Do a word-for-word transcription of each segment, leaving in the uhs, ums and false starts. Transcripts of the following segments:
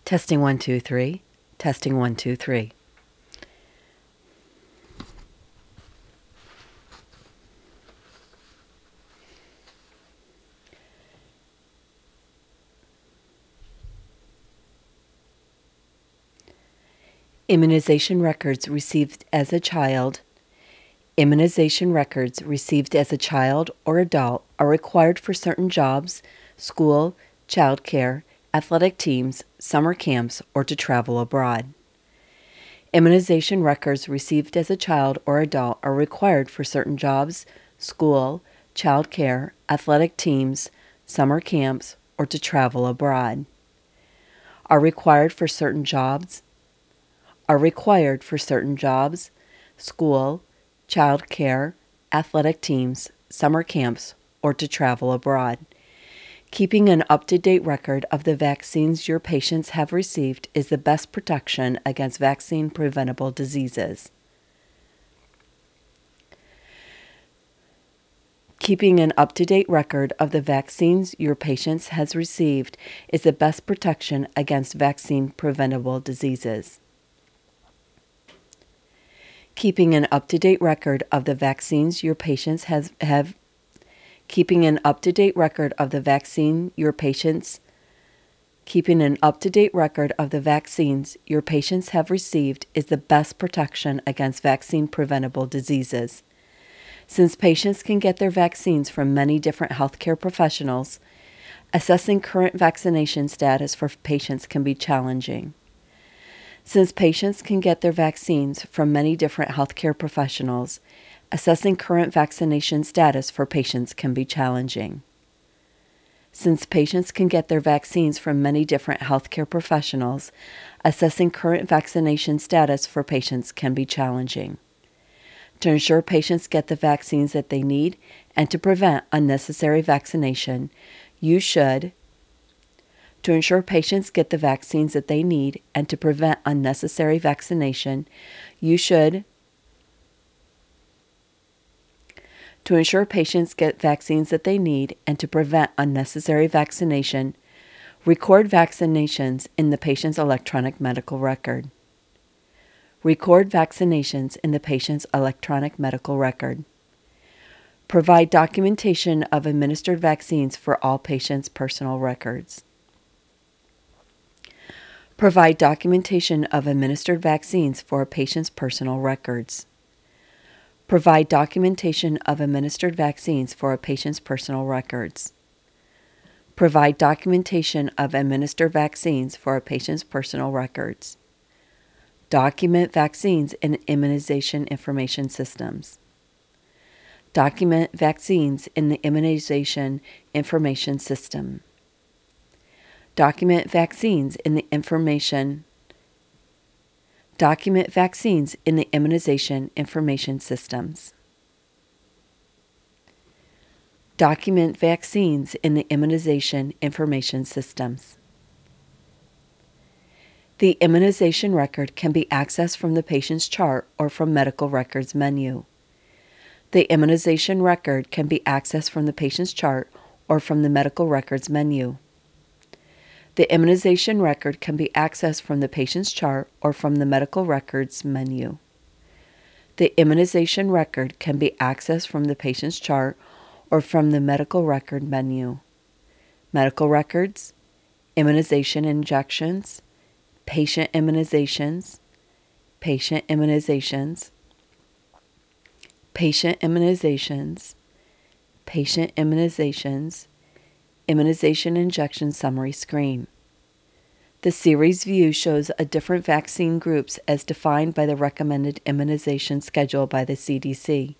Testing one, two, three. Testing one, two, three. Immunization records received as a child. Immunization records received as a child or adult are required for certain jobs, school, child care, athletic teams, summer camps, or to travel abroad. Immunization records received as a child or adult are required for certain jobs, school, child care, athletic teams, summer camps, or to travel abroad. Are required for certain jobs, are required for certain jobs, school, child care, athletic teams, summer camps, or to travel abroad. Keeping an up-to-date record of the vaccines your patients have received is the best protection against vaccine-preventable diseases. Keeping an up-to-date record of the vaccines your patients has received is the best protection against vaccine-preventable diseases. Keeping an up-to-date record of the vaccines your patients has have keeping an up-to-date record of the vaccine your patients keeping an up-to-date record of the vaccines your patients have received is the best protection against vaccine-preventable diseases. Since patients can get their vaccines from many different healthcare professionals, assessing current vaccination status for patients can be challenging. Since patients can get their vaccines from many different healthcare professionals, assessing current vaccination status for patients can be challenging. Since patients can get their vaccines from many different healthcare professionals, assessing current vaccination status for patients can be challenging. To ensure patients get the vaccines that they need and to prevent unnecessary vaccination, you should To ensure patients get the vaccines that they need and to prevent unnecessary vaccination, you should To ensure patients get vaccines that they need and to prevent unnecessary vaccination, record vaccinations in the patient's electronic medical record. Record vaccinations in the patient's electronic medical record. Provide documentation of administered vaccines for all patients' personal records. Provide documentation of administered vaccines for a patient's personal records. Provide documentation of administered vaccines for a patient's personal records. Provide documentation of administered vaccines for a patient's personal records. Document vaccines in immunization information systems. Document vaccines in the immunization information system. Document vaccines in the information. Document vaccines in the immunization information systems. Document vaccines in the immunization information systems. The immunization record can be accessed from the patient's chart or from medical records menu. The immunization record can be accessed from the patient's chart or from the medical records menu. The immunization record can be accessed from the patient's chart or from the medical records menu. The immunization record can be accessed from the patient's chart or from the medical record menu. Medical records, immunization injections, patient immunizations, patient immunizations, patient immunizations, patient immunizations, immunization injection summary screen. The series view shows a different vaccine groups as defined by the recommended immunization schedule by the C D C.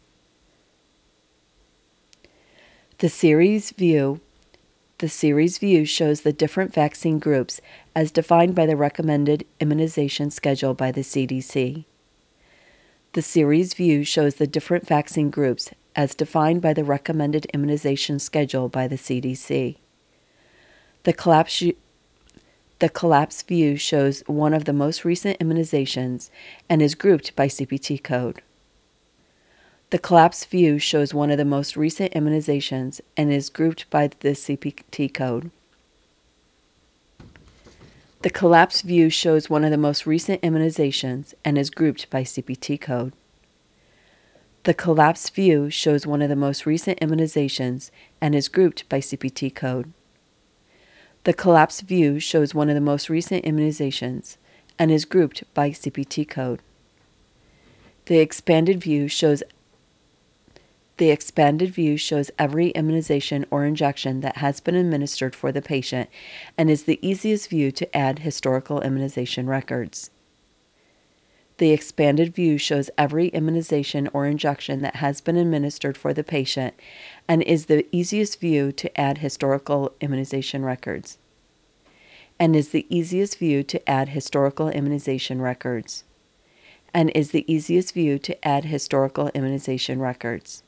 The series view The series view shows the different vaccine groups as defined by the recommended immunization schedule by the C D C. The series view shows the different vaccine groups as defined by the recommended immunization schedule by the C D C. The collapse, the collapse view shows one of the most recent immunizations and is grouped by C P T code. The collapse view shows one of the most recent immunizations and is grouped by the C P T code. The collapsed view shows one of the most recent immunizations and is grouped by C P T code. The collapsed view shows one of the most recent immunizations and is grouped by C P T code. The collapsed view shows one of the most recent immunizations and is grouped by C P T code. The expanded view shows The expanded view shows every immunization or injection that has been administered for the patient and is the easiest view to add historical immunization records. The expanded view shows every immunization or injection that has been administered for the patient and is the easiest view to add historical immunization records. And is the easiest view to add historical immunization records. And is the easiest view to add historical immunization records.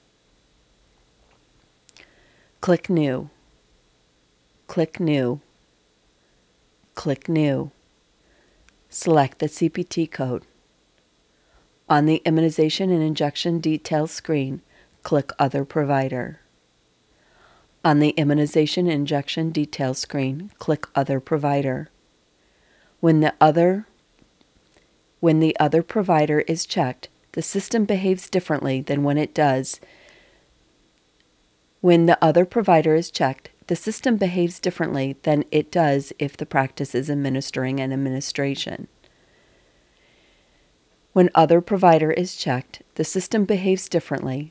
Click New. Click New. Click New. Select the C P T code. On the Immunization and Injection Details screen, click Other Provider. On the Immunization and Injection Details screen, click Other Provider. When the other, when the other provider is checked, the system behaves differently than when it does. When the other provider is checked, the system behaves differently than it does if the practice is administering an administration. When other provider is checked, the system behaves differently.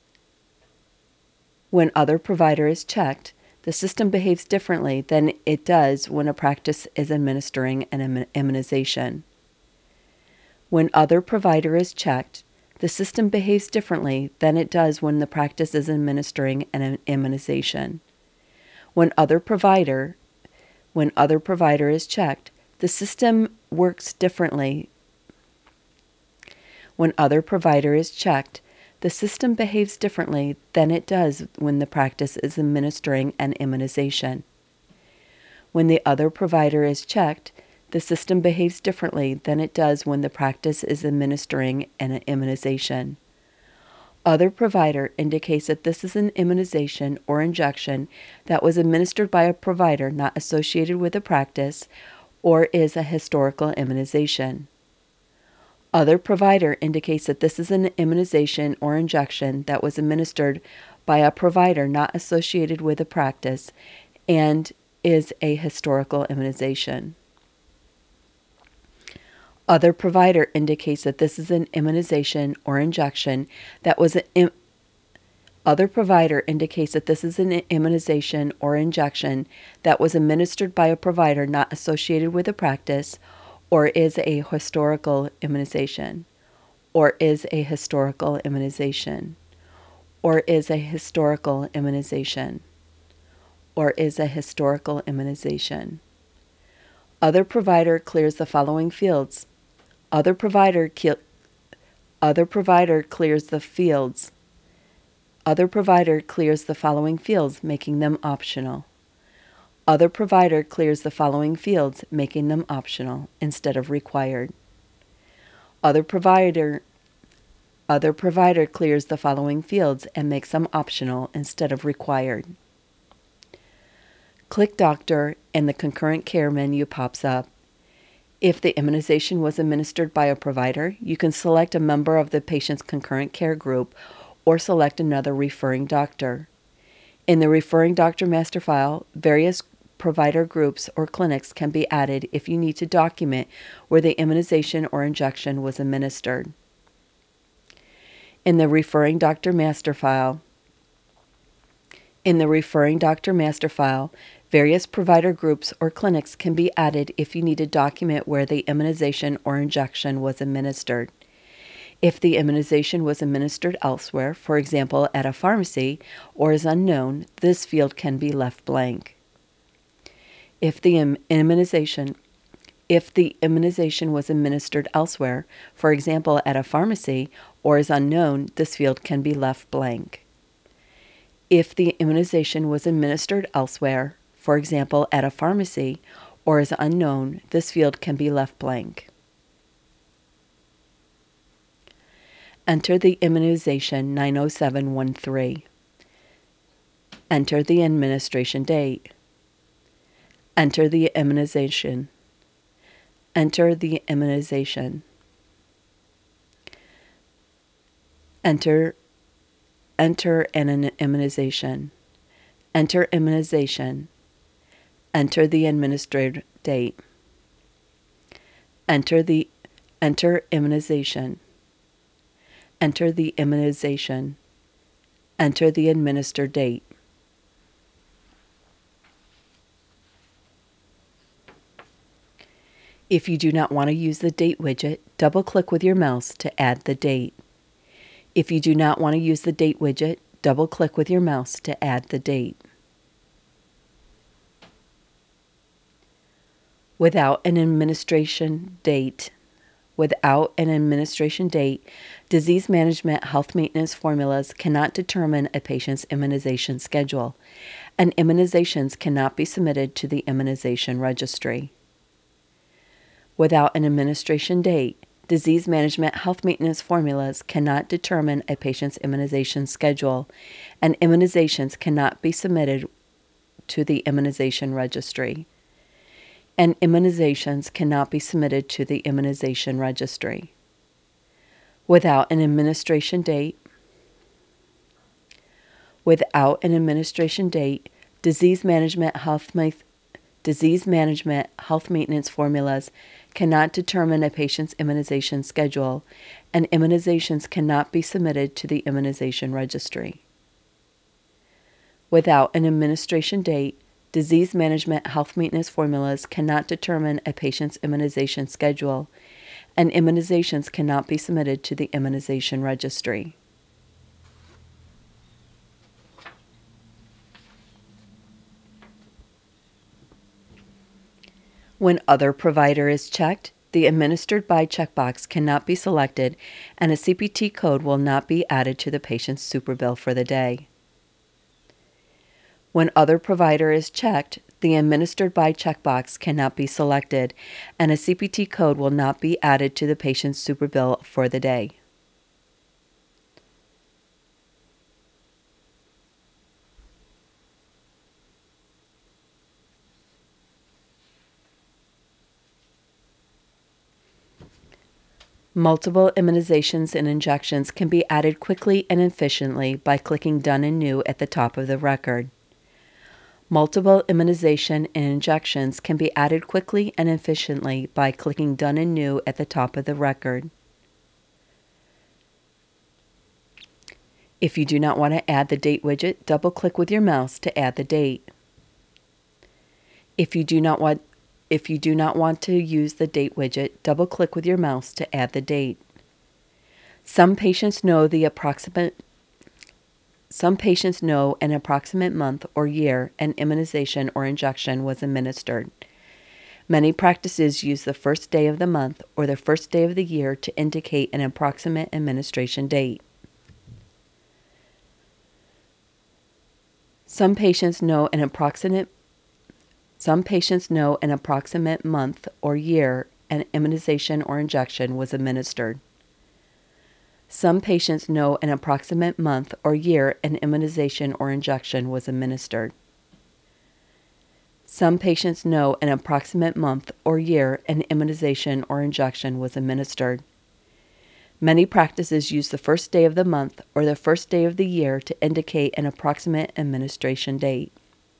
When other provider is checked, the system behaves differently than it does when a practice is administering an immunization. When other provider is checked, the system behaves differently than it does when the practice is administering an immunization. When other provider, when other provider is checked, the system works differently. When other provider is checked, the system behaves differently than it does when the practice is administering an immunization. When the other provider is checked, the system behaves differently than it does when the practice is administering an immunization. Other provider indicates that this is an immunization or injection that was administered by a provider not associated with a practice or is a historical immunization. Other provider indicates that this is an immunization or injection that was administered by a provider not associated with a practice and is a historical immunization. Other provider indicates that this is an immunization or injection that was an im- Other provider indicates that this is an immunization or injection that was administered by a provider not associated with a practice or is a historical immunization or is a historical immunization or is a historical immunization or is a historical immunization. Other provider clears the following fields. Other provider ki- Other provider clears the fields. Other provider clears the following fields, making them optional. Other provider clears the following fields, making them optional instead of required. Other provider Other provider clears the following fields and makes them optional instead of required. Click Doctor and the Concurrent Care menu pops up. If the immunization was administered by a provider, you can select a member of the patient's concurrent care group or select another referring doctor. In the referring doctor master file, various provider groups or clinics can be added if you need to document where the immunization or injection was administered. In the referring doctor master file, In the referring doctor master file, various provider groups or clinics can be added if you need to document where the immunization or injection was administered. If the immunization was administered elsewhere, for example at a pharmacy, or is unknown, this field can be left blank. If the im- immunization If the immunization was administered elsewhere, for example at a pharmacy, or is unknown, this field can be left blank. If the immunization was administered elsewhere, for example at a pharmacy, or is unknown, this field can be left blank. Enter the immunization nine oh seven one three. Enter the administration date. Enter the immunization. Enter the immunization. Enter, enter an immunization. Enter immunization. Enter the administered date. Enter the, enter immunization. Enter the immunization. Enter the administered date. If you do not want to use the date widget, double-click with your mouse to add the date. If you do not want to use the date widget, double-click with your mouse to add the date. Without an administration date, without an administration date, disease management health maintenance formulas cannot determine a patient's immunization schedule, and immunizations cannot be submitted to the immunization registry. Without an administration date, disease management health maintenance formulas cannot determine a patient's immunization schedule, and immunizations cannot be submitted to the immunization registry. And immunizations cannot be submitted to the immunization registry. Without an administration date, without an administration date, disease management health disease management health maintenance formulas cannot determine a patient's immunization schedule, and immunizations cannot be submitted to the immunization registry. Without an administration date, disease management health maintenance formulas cannot determine a patient's immunization schedule, and immunizations cannot be submitted to the immunization registry. When other provider is checked, the administered by checkbox cannot be selected, and a C P T code will not be added to the patient's superbill for the day. When other provider is checked, the administered by checkbox cannot be selected, and a C P T code will not be added to the patient's superbill for the day. Multiple immunizations and injections can be added quickly and efficiently by clicking Done and New at the top of the record. Multiple immunization and injections can be added quickly and efficiently by clicking Done and New at the top of the record. If you do not want to add the date widget, double-click with your mouse to add the date. If you do not want If you do not want to use the date widget, double-click with your mouse to add the date. Some patients know the approximate Some patients know an approximate month or year an immunization or injection was administered. Many practices use the first day of the month or the first day of the year to indicate an approximate administration date. Some patients know an approximate Some patients know an approximate month or year an immunization or injection was administered. Some patients know an approximate month or year an immunization or injection was administered. Some patients know an approximate month or year an immunization or injection was administered. Many practices use the first day of the month or the first day of the year to indicate an approximate administration date.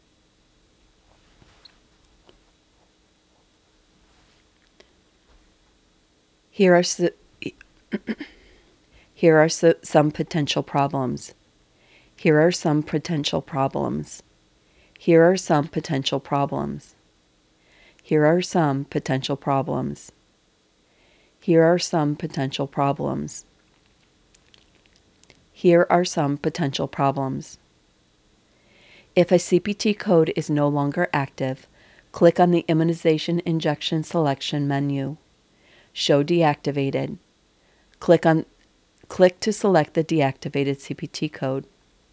Here are, so, here are so, some potential problems. Here are some potential problems. Here are some potential problems. Here are some potential problems. Here are some potential problems. Here are some potential problems. If a C P T code is no longer active, click on the Immunization Injection Selection menu. Show Deactivated. Click on click to select the deactivated C P T code.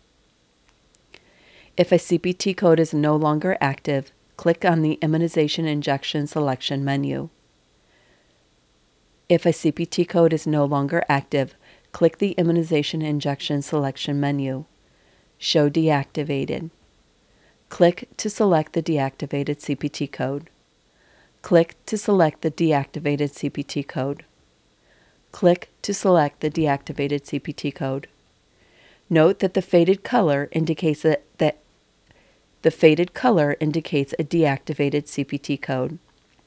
If a C P T code is no longer active, click on the Immunization Injection Selection menu. If a C P T code is no longer active, click the Immunization Injection Selection menu. Show Deactivated. Click to select the deactivated C P T code. Click to select the deactivated C P T code. Click to select the deactivated C P T code. Note that the faded color indicates that, that the faded color indicates a deactivated C P T code.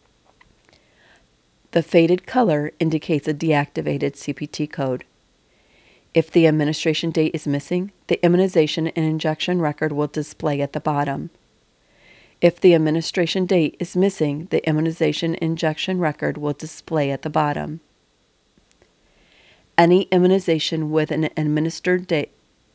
The faded color indicates a deactivated C P T code. If the administration date is missing, the immunization and injection record will display at the bottom. If the administration date is missing, the immunization injection record will display at the bottom. Any immunization with an administered date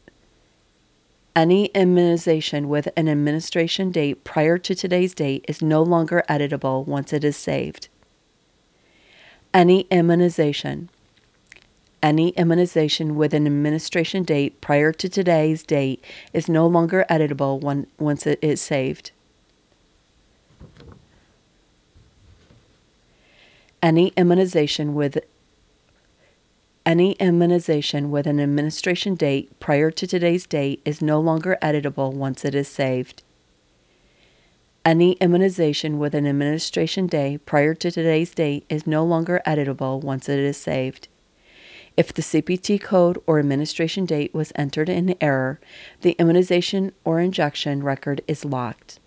Any immunization with an administration date prior to today's date is no longer editable once it is saved. Any immunization Any immunization with an administration date prior to today's date is no longer editable when, once it is saved. Any immunization with Any immunization with an administration date prior to today's date is no longer editable once it is saved. Any immunization with an administration date prior to today's date is no longer editable once it is saved. If the C P T code or administration date was entered in error, the immunization or injection record is locked.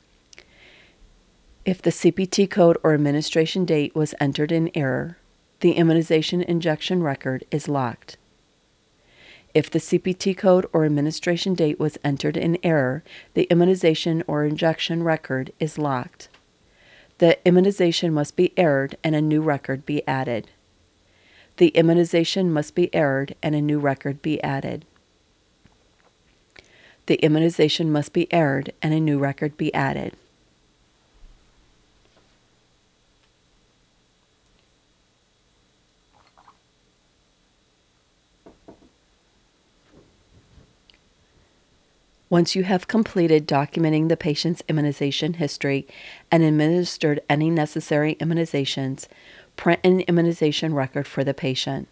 If the C P T code or administration date was entered in error, the immunization injection record is locked. If the C P T code or administration date was entered in error, the immunization or injection record is locked. The immunization must be errored and a new record be added. The immunization must be errored and a new record be added. The immunization must be errored and a new record be added. Once you have completed documenting the patient's immunization history and administered any necessary immunizations, print an immunization record for the patient.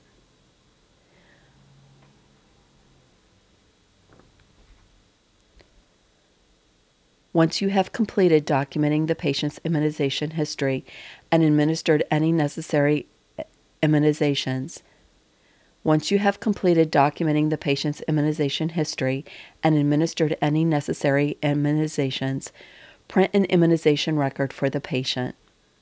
Once you have completed documenting the patient's immunization history and administered any necessary immunizations, Once you have completed documenting the patient's immunization history and administered any necessary immunizations, print an immunization record for the patient.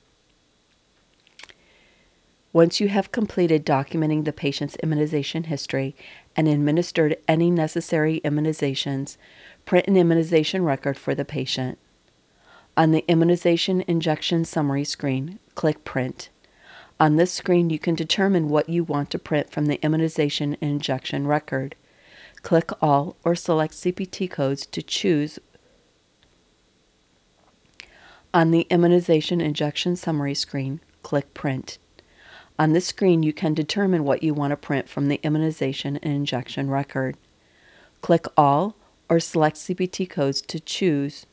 Once you have completed documenting the patient's immunization history and administered any necessary immunizations, print an immunization record for the patient. On the immunization injection summary screen, click Print. On this screen, you can determine what you want to print from the immunization and injection record. Click All or select C P T codes to choose. On the immunization injection summary screen, click Print. On this screen, you can determine what you want to print from the immunization and injection record. Click All or select C P T codes to choose.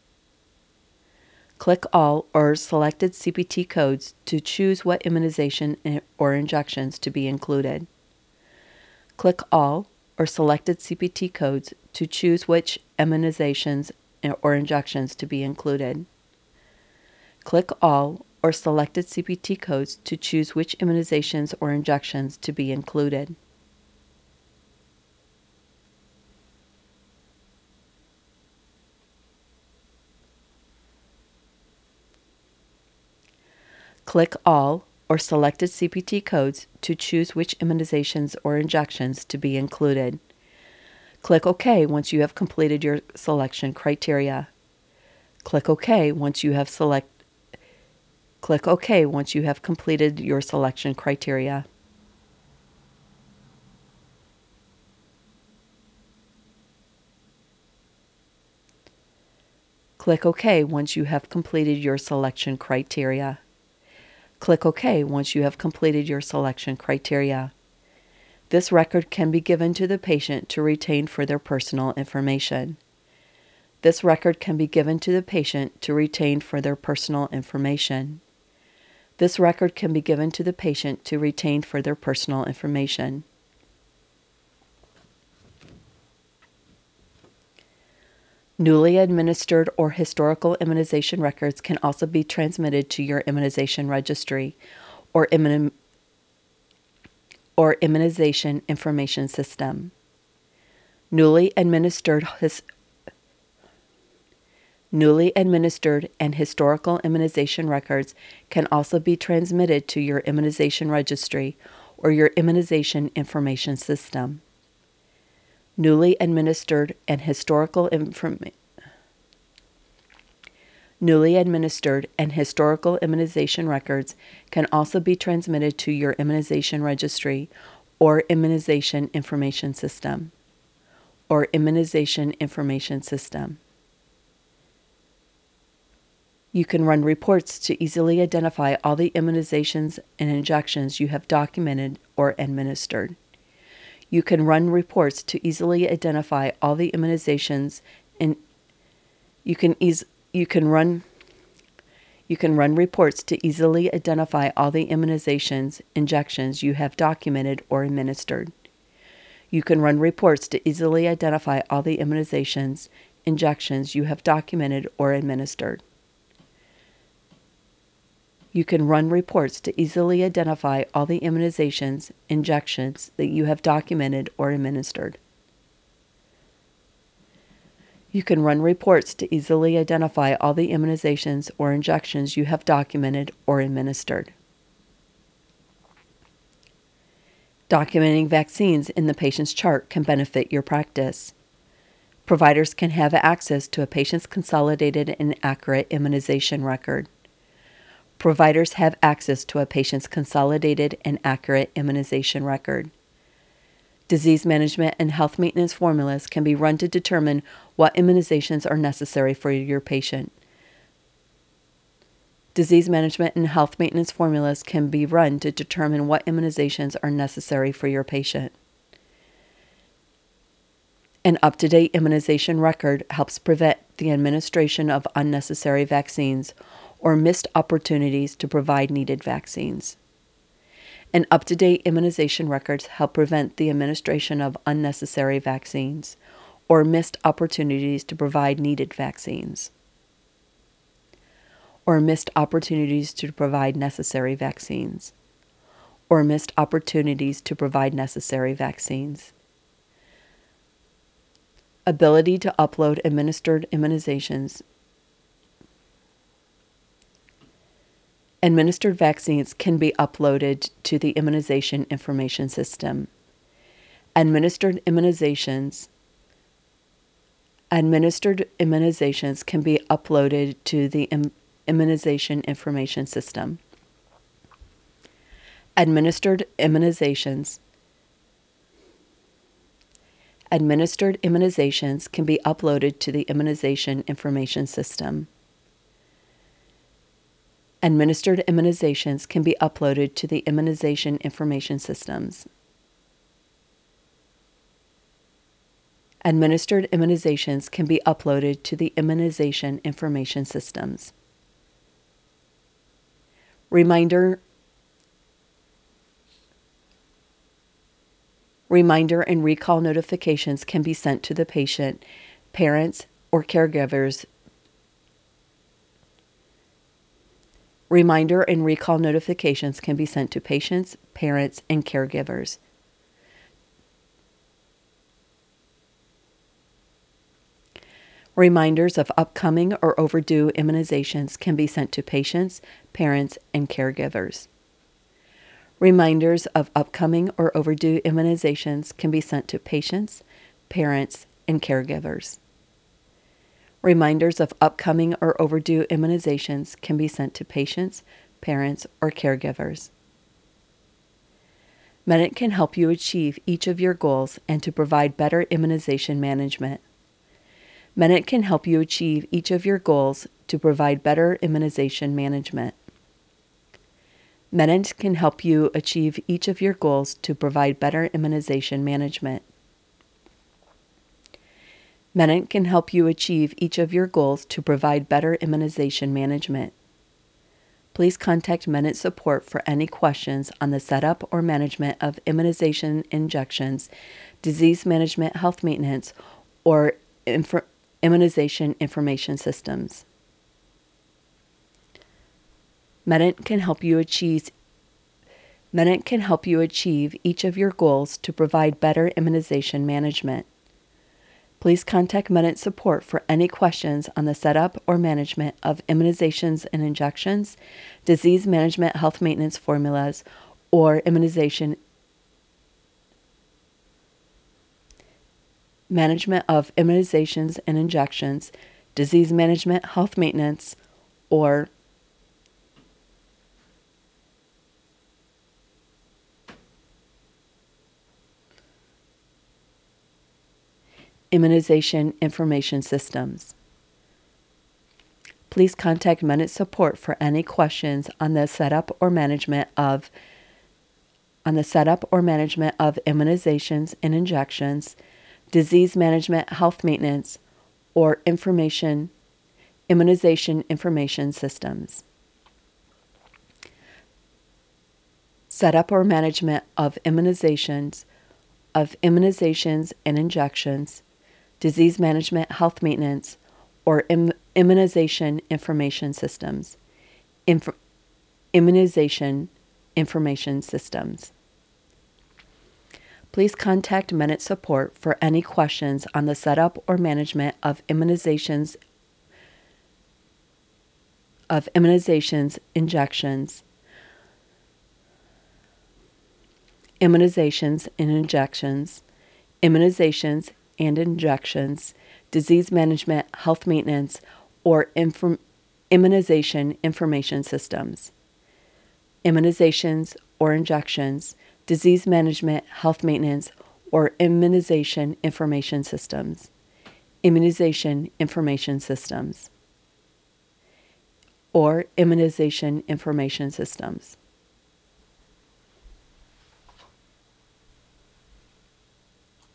Click All or selected C P T codes to choose what immunization or injections to be included. Click All or selected C P T codes to choose which immunizations or injections to be included. Click All or selected C P T codes to choose which immunizations or injections to be included. Click All or selected C P T codes to choose which immunizations or injections to be included. Click OK once you have completed your selection criteria. Click OK once you have select Click OK once you have completed your selection criteria. Click OK once you have completed your selection criteria. Click OK once you have completed your selection criteria. This record can be given to the patient to retain for their personal information. This record can be given to the patient to retain for their personal information. This record can be given to the patient to retain for their personal information. Newly administered or historical immunization records can also be transmitted to your immunization registry or, immun- or immunization information system. Newly administered his- Newly administered and historical immunization records can also be transmitted to your immunization registry or your immunization information system. Newly administered and historical information Newly administered and historical immunization records can also be transmitted to your immunization registry or immunization information system. Or immunization information system. You can run reports to easily identify all the immunizations and injections you have documented or administered. You can run reports to easily identify all the immunizations and you can eas- you can run You can run reports to easily identify all the immunizations, injections you have documented or administered. You can run reports to easily identify all the immunizations, injections you have documented or administered. You can run reports to easily identify all the immunizations, injections that you have documented or administered. You can run reports to easily identify all the immunizations or injections you have documented or administered. Documenting vaccines in the patient's chart can benefit your practice. Providers can have access to a patient's consolidated and accurate immunization record. Providers have access to a patient's consolidated and accurate immunization record. Disease management and health maintenance formulas can be run to determine what immunizations are necessary for your patient. Disease management and health maintenance formulas can be run to determine what immunizations are necessary for your patient. An up-to-date immunization record helps prevent the administration of unnecessary vaccines or missed opportunities to provide needed vaccines. And up-to-date immunization records help prevent the administration of unnecessary vaccines or missed opportunities to provide needed vaccines or missed opportunities to provide necessary vaccines or missed opportunities to provide necessary vaccines. Ability to upload administered immunizations. Administered vaccines can be uploaded to the immunization information system. Administered immunizations Administered immunizations can be uploaded to the im- immunization information system. Administered immunizations Administered immunizations can be uploaded to the immunization information system. Administered immunizations can be uploaded to the immunization information systems. Administered immunizations can be uploaded to the immunization information systems. Reminder Reminder and recall notifications can be sent to the patient, parents, or caregivers. Reminder and recall notifications can be sent to patients, parents, and caregivers. Reminders of upcoming or overdue immunizations can be sent to patients, parents, and caregivers. Reminders of upcoming or overdue immunizations can be sent to patients, parents, and caregivers. Reminders of upcoming or overdue immunizations can be sent to patients, parents, or caregivers. Medac can help you achieve each of your goals and to provide better immunization management. Medac can help you achieve each of your goals to provide better immunization management. Medac can help you achieve each of your goals to provide better immunization management. Medac can help you achieve each of your goals to provide better immunization management. Please contact Medac Support for any questions on the setup or management of immunization injections, disease management, health maintenance, or inf- immunization information systems. Medent can help you achieve Medent can help you achieve each of your goals to provide better immunization management. Please contact Medent support for any questions on the setup or management of immunizations and injections, disease management health maintenance formulas, or immunization management of immunizations and injections, disease management health maintenance, or immunization information systems. Please contact Medent support for any questions on the setup or management of on the setup or management of immunizations and injections, disease management health maintenance, or information immunization information systems. Setup or management of immunizations of immunizations and injections, disease management health maintenance, or im- immunization information systems. Inf- immunization information systems. Please contact Medent support for any questions on the setup or management of immunizations of immunizations, injections, immunizations and injections, immunizations and injections, disease management, health maintenance, or inform- immunization information systems. Immunizations or injections, disease management, health maintenance, or immunization information systems. Immunization information systems. Or immunization information systems.